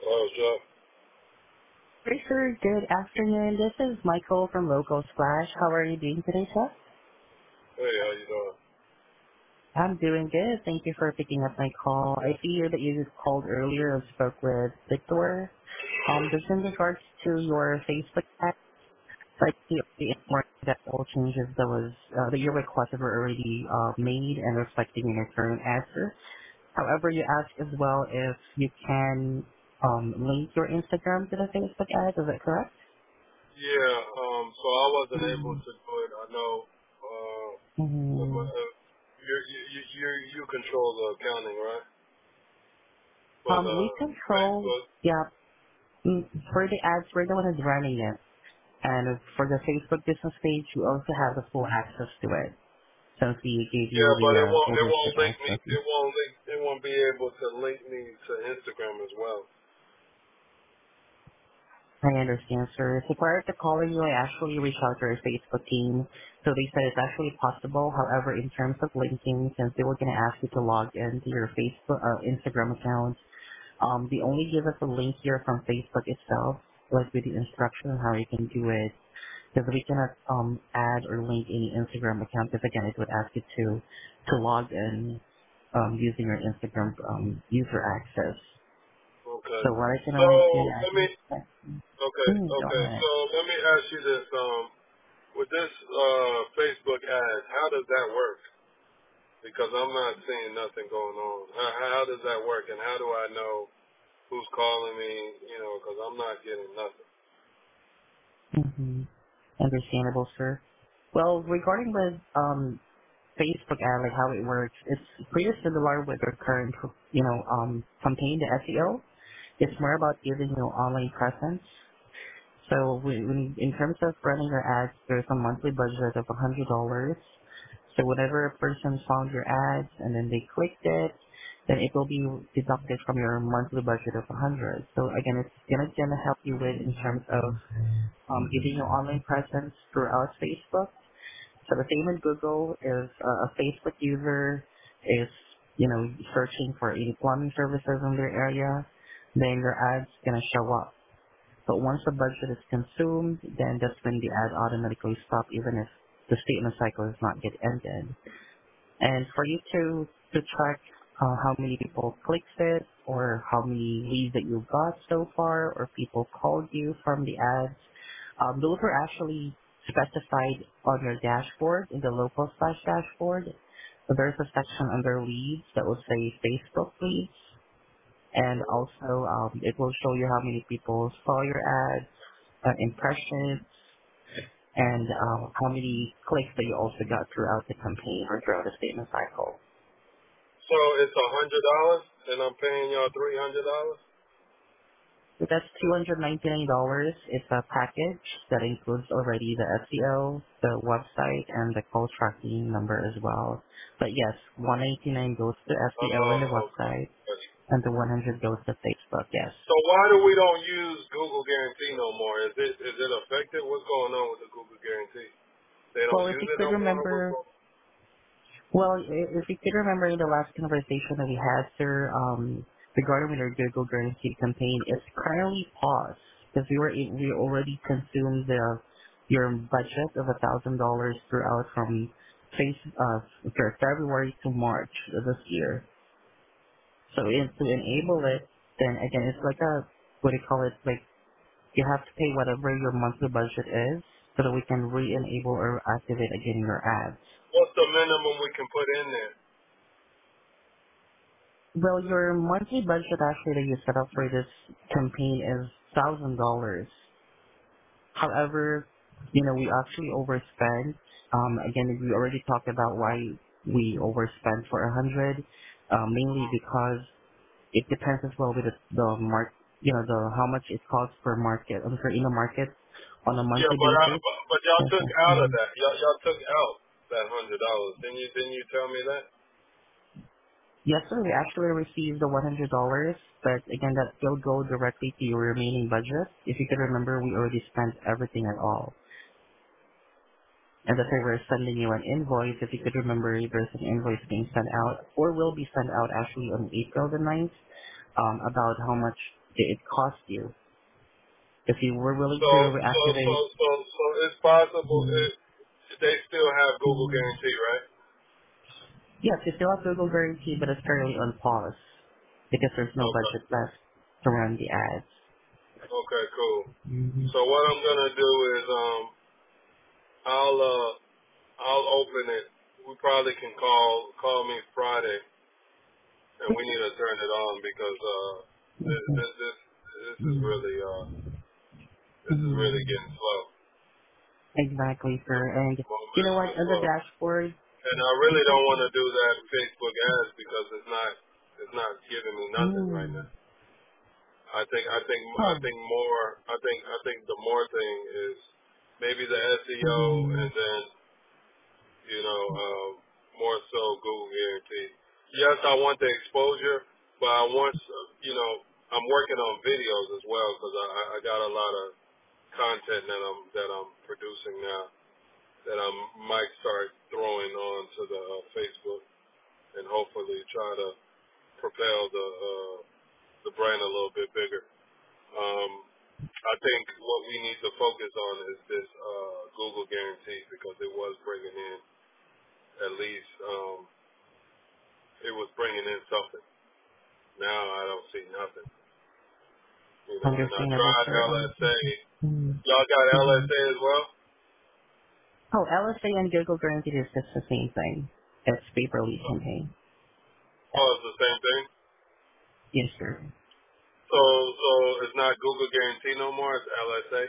Oh, Jeff. Hey, sir. Good afternoon. This is Michael from Local Splash. How are you doing today, sir? Hey, how you doing? I'm doing good. Thank you for picking up my call. I see here that you just called earlier and spoke with Victor. This in regards to your Facebook ad. So I see the information that all changes that your requested were already made and reflecting in your current answer. However, you asked as well if you can link your Instagram to the Facebook ad. Is that correct? Yeah, so I wasn't able to do it. I know, with my, Mm-hmm. you control the accounting, right? For the We control, Facebook. yeah, for the ads, we're the one who's running it. And for the Facebook business page, you also have the full access to it. Since we gave Yeah, you the but it ownership won't link me. access. It won't be able to link me to Instagram as well. I understand, sir. So prior to calling you, I actually reached out to our Facebook team. So they said it's actually possible. However, in terms of linking, since they were going to ask you to log into your Facebook, Instagram account, they only give us a link here from Facebook itself, like with the instruction on how you can do it. Because we cannot add or link any Instagram account, because again it would ask you to log in using your Instagram user access. Okay. So what I can So only do, I let me. can go Okay. ahead. So let me ask you this. With this Facebook ad, how does that work? Because I'm not seeing nothing going on. How does that work, and how do I know who's calling me? Because I'm not getting nothing. Mm-hmm. Understandable, sir. Well, regarding with Facebook ad, like how it works, it's pretty similar with your current campaign, the SEO. It's more about giving you online presence. So in terms of running your ads, there's a monthly budget of $100. So whenever a person found your ads and then they clicked it, then it will be deducted from your monthly budget of 100. So again, it's gonna help you with in terms of giving you online presence throughout Facebook. So the same in Google is a Facebook user is searching for any plumbing services in their area, then your ads gonna show up. But once the budget is consumed, then that's when the ad automatically stop even if the statement cycle is not yet ended. And for you to track how many people clicked it or how many leads that you got so far or people called you from the ads, those are actually specified on your dashboard in the local slash dashboard. So there's a section under leads that will say Facebook leads, and also it will show you how many people saw your ads, impressions, and how many clicks that you also got throughout the campaign or throughout the statement cycle. So it's $100, and I'm paying y'all $300. So that's $299. It's a package that includes already the SEO, the website, and the call tracking number as well. But yes, 199 goes to SEO and the Oh, okay. website, and the 100 goes to Facebook. Yes. So why do we don't use Google Guarantee no more? Is it effective? What's going on with the Google Guarantee? They don't Well, if use you it could no more. What's remember, going? if you could remember in the last conversation that we had, sir, regarding with our Google Guarantee campaign, it's currently paused because we already consumed your budget of $1,000 throughout from February to March of this year. So to enable it, then again, it's like a what do you call it? Like you have to pay whatever your monthly budget is so that we can re-enable or activate again your ads. What's the minimum we can put in there? Well, your monthly budget actually that you set up for this campaign is $1,000. However, we actually overspent. Again, we already talked about why we overspent for 100. Mainly because it depends as well with the the how much it costs per market. I'm sorry, in the market on a Yeah, monthly but basis. y'all Yes, took sir. out of Mhm. that. Y'all took out that $100. Didn't you tell me that? Yes, sir. We actually received the $100, but again, that still go directly to your remaining budget. If you can remember, we already spent everything at all. And that's why we're sending you an invoice. If you could remember, there's an invoice being sent out, or will be sent out actually on April the 9th, about how much it costs you. If you were willing So to so so reactivate, so so it's possible mm, they still have Google mm, Guarantee, right? yes, you still have Google Guarantee, but it's currently on pause because there's no Okay. budget left to run the ads. Okay, cool. Mm-hmm. So what I'm gonna do is I'll I'll open it. We probably can call me Friday, and we need to turn it on because this is really this is really Mm-hmm. getting slow. Exactly, The sir. And you know momentum what? is On the slow, dashboard, and I really don't want to do that Facebook ads because it's not giving me nothing right mm, now. I oh, think more. I think the more thing is maybe the SEO, mm, and then more so Google Guarantee. Yes, I want the exposure, but I want, I'm working on videos as well because I got a lot of content that I'm producing now that I might start throwing on to the Facebook and hopefully try to propel the brand a little bit bigger. Um, I think what we need to focus on is this Google Guarantee because it was bringing in at least. It was bringing in something. Now I don't see nothing. And I understandable, tried sir. LSA. Mm, Y'all got mm. LSA as well? Oh, LSA and Google Guarantee is just the same thing. It's paper lead campaign. Oh, it's the same thing. Yes, sir. So it's not Google Guarantee no more. It's LSA.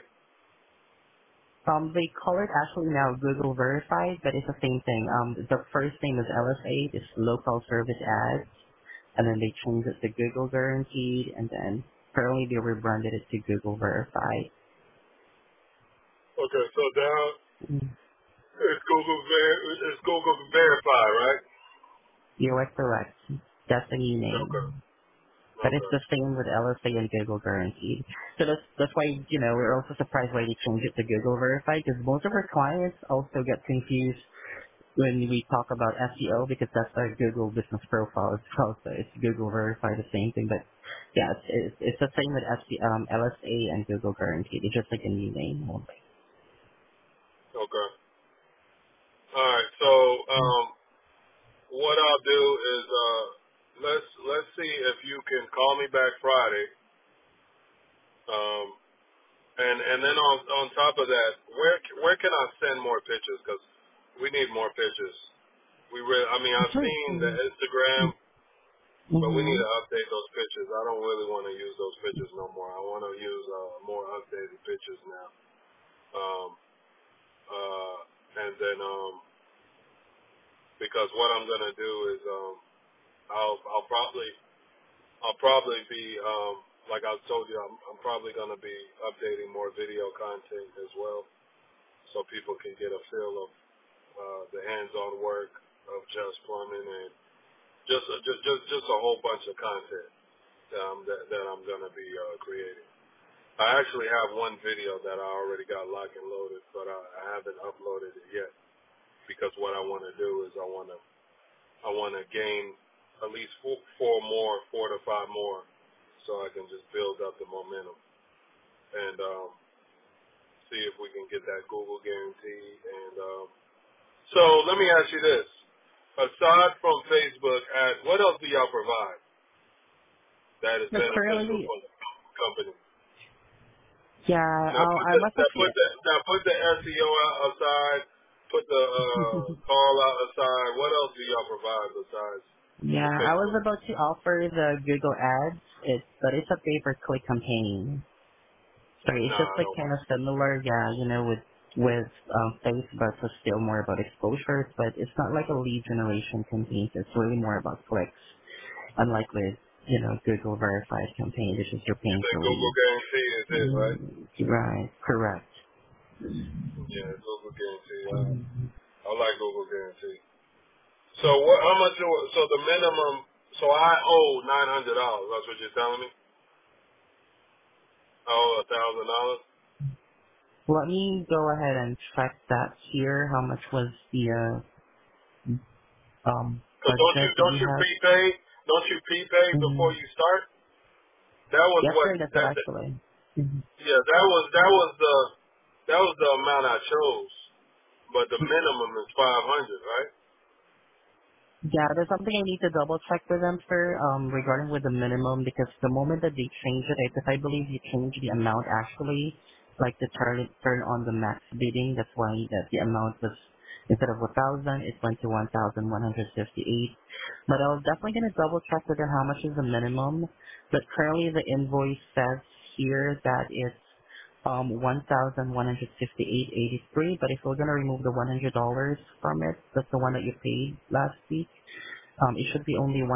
They call it actually now Google Verified, but it's the same thing. The first name is LSA, it's Local Service Ads, and then they changed it to Google Guaranteed, and then currently they rebranded it to Google Verified. Okay, so now Mm. It's Google Verify, right? You are correct. That's the new Okay. name. But it's Okay. the same with LSA and Google Guaranteed. So that's why, we're also surprised why they changed it to Google Verified, because most of our clients also get confused when we talk about SEO because that's our Google business profile as well. So it's Google Verified, the same thing. But yeah, it's the same with LSA and Google Guaranteed. It's just like a new name only. Okay. All right. So what I'll do is let's see if you can call me back Friday. Um, and then on top of that, where can I send more pictures? Because we need more pictures. I mean, I've Sure. seen the Instagram, but we need Mm-hmm. to update those pictures. I don't really want to use those pictures no more. I want to use more updated pictures now. Um, and then because what I'm gonna do is I'll probably be like I told you, I'm probably gonna be updating more video content as well, so people can get a feel of the hands-on work of Just Plumbing and just a whole bunch of content that I'm gonna be creating. I actually have one video that I already got locked and loaded, but I haven't uploaded it yet because what I want to do is I want to gain at least four to five more, so I can just build up the momentum and see if we can get that Google guarantee. And so let me ask you this: aside from Facebook ads, what else do y'all provide that is But beneficial currently, for the company? yeah, I must Put the SEO aside, put the call out aside. What else do y'all provide besides yeah, the I was Facebook? about to offer the Google Ads. But it's a pay-per-click campaign. So it's Nah, just I like don't kind want. of similar, yeah, with Facebook, so still more about exposure, but it's not like a lead generation campaign. It's really more about clicks, unlike with Google verified campaign. This is you're You paying think for Google leads. guarantee is it, right? Right, correct. Yeah, Google guarantee. I like Google guarantee. So what? How much? So the minimum. So I owe $900. That's what you're telling me. I owe $1,000. Let me go ahead and check that here. How much was the Cause budget that we don't you prepay? Don't you prepay had? before you start? That was Yes, what sir. That's what actually. Mhm. yeah, that was the amount I chose. But the minimum is 500, right? Yeah, there's something I need to double check with them, sir, regarding with the minimum, because the moment that they change it, because I believe you changed the amount actually, like to turn on the max bidding. That's why the amount was, instead of 1,000, it went to 1,158. But I was definitely gonna double check with them how much is the minimum. But currently the invoice says here that it's 1,158.83. But if we're gonna remove the $100 from it, that's the one that you paid last week. It should be only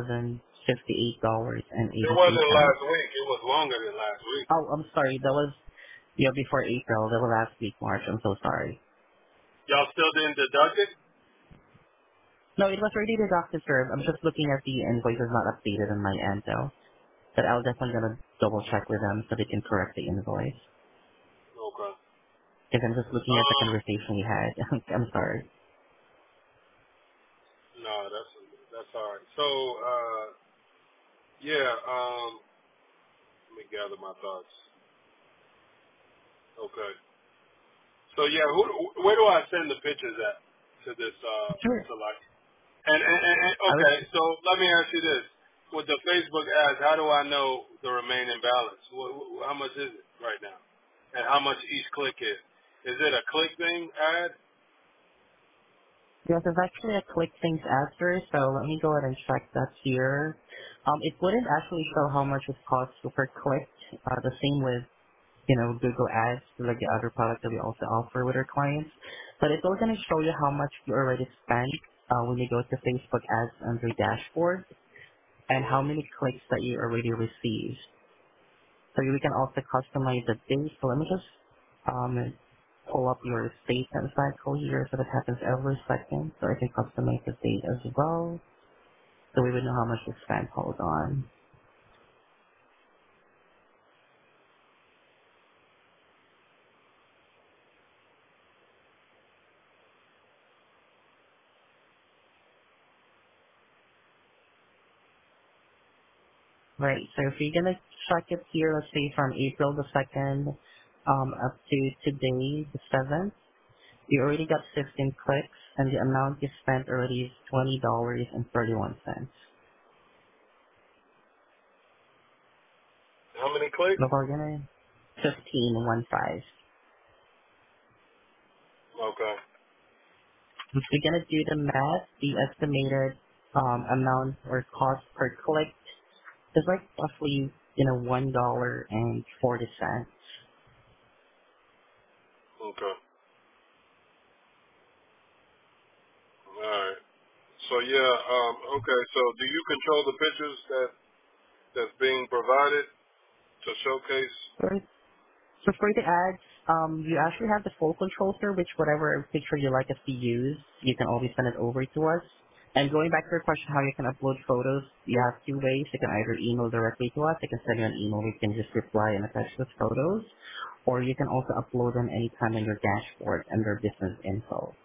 It wasn't $1,058.83. last week. It was longer than last week. Oh, I'm sorry. That was before April. That was last week, March. I'm so sorry. Y'all still didn't deduct it? No, it was already deducted, sir. I'm just looking at the invoice is not updated on my end, though. But I'll definitely gonna double check with them so they can correct the invoice. Okay. Because I'm just looking at the conversation we had. I'm sorry. No, that's all right. So, yeah, let me gather my thoughts. Okay. So yeah, where do I send the pictures at to this Sure. to like? And I would. okay, so let me ask you this: with the Facebook ads, how do I know the remaining balance? How much is it right now, and how much each click is? Is it a click thing ad? Yes, it's actually a click things answer, so let me go ahead and check that here. It wouldn't actually show how much it costs per click. The same with, Google Ads, like the other product that we also offer with our clients. But it's all going to show you how much you already spent when you go to Facebook Ads under dashboard and how many clicks that you already received. So we can also customize the date. So let me just pull up your statement cycle here so that happens every second. So I can customize the date as well. So we would know how much to spend. Hold on. Right. So if you're gonna check it here, let's say from April the 2nd up to today, the 7th, you already got 15 clicks and the amount you spent already is $20.31. How many clicks? So we're gonna 15. Okay. If we're gonna do the math, the estimated amount or cost per click is like roughly, $1.40. Okay. All right. So yeah. Okay. So do you control the pictures that's being provided to showcase? So for the ads, you actually have the full control, sir, which whatever picture you like us to use, you can always send it over to us. And going back to your question how you can upload photos, you have two ways. You can either email directly to us, you can send you an email, we can just reply and attach those photos, or you can also upload them anytime on your dashboard under business info.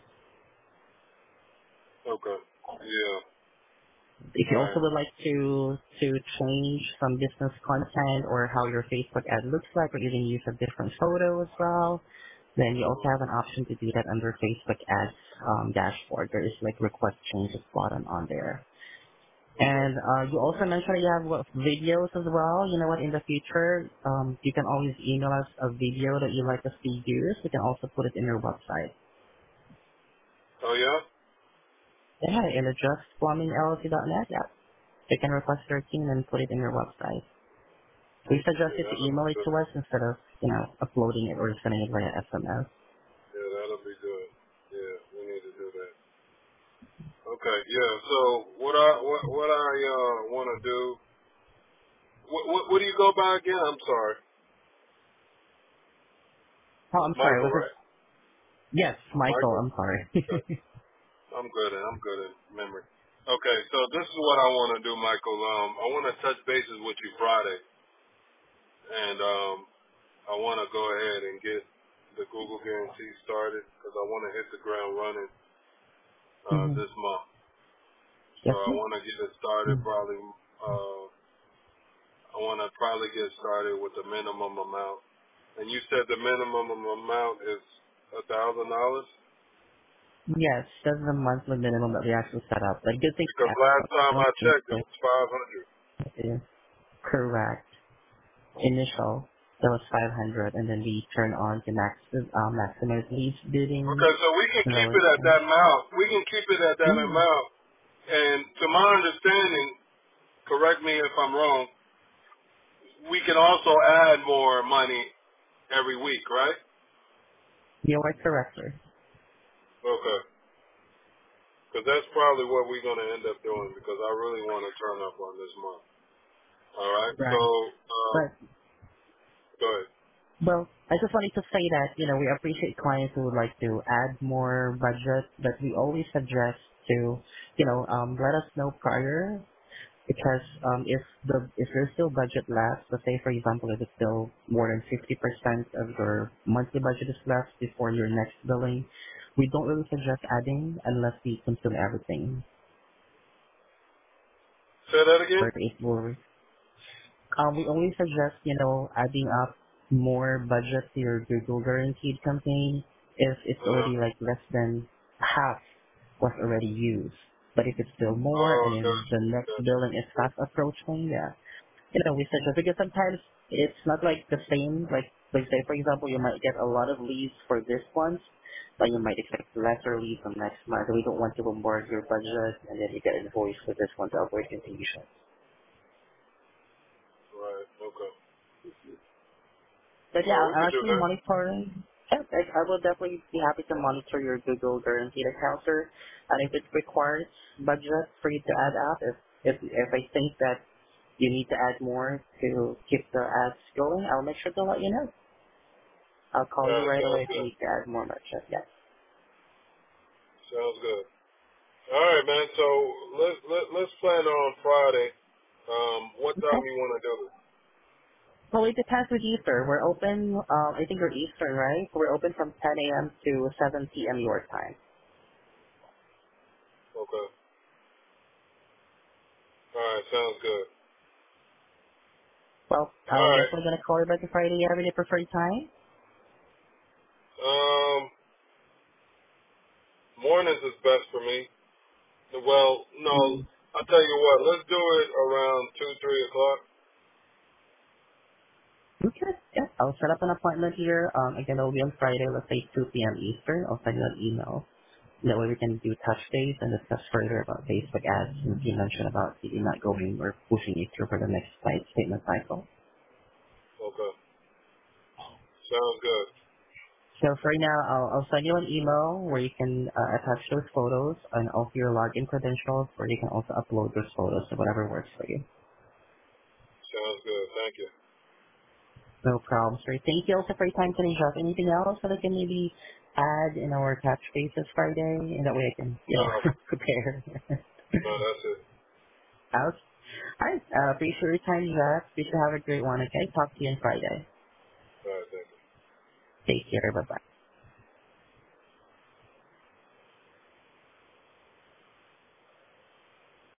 Okay. Yeah. If All you also right. would like to change some business content or how your Facebook ad looks like, or even use a different photo as well, then you also have an option to do that under Facebook ads dashboard. There is like request changes button on there. Okay. And you also mentioned that you have videos as well. You know what? In the future, you can always email us a video that you like us to use. You can also put it in your website. Oh yeah. Yeah, in adjustplumbingllc.net. Yeah, you can request your team and put it in your website. We suggest Yeah, you to that'll email be it good. to us instead of, uploading it or sending it via SMS. Yeah, that'll be good. Yeah, we need to do that. Okay. Yeah. So what I want to do? What do you go by again? I'm sorry. Oh, I'm sorry. Michael, Was it? right? Yes, Michael. Michael. I'm sorry. Okay. I'm good at memory. Okay. So this is what I want to do, Michael. I want to touch bases with you Friday, and I want to go ahead and get the Google guarantee started because I want to hit the ground running hmm this month. So Yes, I sir. want to get it started probably. I want to probably get started with the minimum amount. And you said the minimum amount is $1,000? Yes, that's the monthly minimum that we actually set up. Like good thing Because last I time don't I think checked, it so. was 500. Is correct. Initial, that was 500, and then we turn on to maximize leads bidding. Okay, so we can And that keep was, it at that amount. We can keep it at that mm, amount. And to my understanding, correct me if I'm wrong, we can also add more money every week, right? you are correct, sir. Okay. Because that's probably what we're going to end up doing because I really want to turn up on this month. All right. So, Right. But go ahead. well, I just wanted to say that, we appreciate clients who would like to add more budget, but we always suggest to, let us know prior because if there's still budget left, let's say for example if it's still more than 50% of your monthly budget is left before your next billing, we don't really suggest adding unless we consume everything. Say that again? Or it will we only suggest, adding up more budget to your Google Guaranteed campaign if it's Uh-huh. already like less than half was already used. But if it's still more Oh, and then gotcha. the next Gotcha. billing is fast approaching, yeah, we suggest because sometimes it's not like the same. Like say for example, you might get a lot of leads for this month, but you might expect lesser leads from next month. We don't want to bombard your budget and then you get invoiced for this one to avoid confusion. Right. Okay. But yeah, Well, we I'm could do actually that. monitoring. Yeah, I will definitely be happy to monitor your Google Guaranteed account, sir. And if it requires budget for you to add up, if I think that you need to add more to keep the ads going, I'll make sure to let you know. I'll call you right away Sounds if you good. need to add more budget. Yeah. Sounds good. All right, man. So let's plan on Friday. What time Okay. you want to do it? Well, it depends with Easter. We're open. I think you're Eastern, right? We're open from 10 a.m. to 7 p.m. your time. Okay. All right. Sounds good. Well, All I'm right. definitely gonna call you back on Friday. You have any preferred time? Mornings is best for me. Well, no. Mm. I'll tell you what. Let's do it around 2, 3 o'clock. Okay. Yeah. I'll set up an appointment here. Again, it'll be on Friday, let's say 2 p.m. Eastern. I'll send you an email. That way we can do touch base and discuss further about Facebook ads and you mentioned about you not going or pushing you through for the next statement cycle. Okay. Sounds good. So for right now, I'll send you an email where you can attach those photos and also your login credentials where you can also upload those photos to whatever works for you. Sounds good. Thank you. No problem, sir. Thank you also for your time today, Jeff. Anything else that I can maybe add in our touch bases Friday? And that way I can, No, prepare. no, that's it. Out. All right. Appreciate your time, Jeff. You should have a great one, okay? Talk to you on Friday. All right. Thank you. Take care. Bye-bye.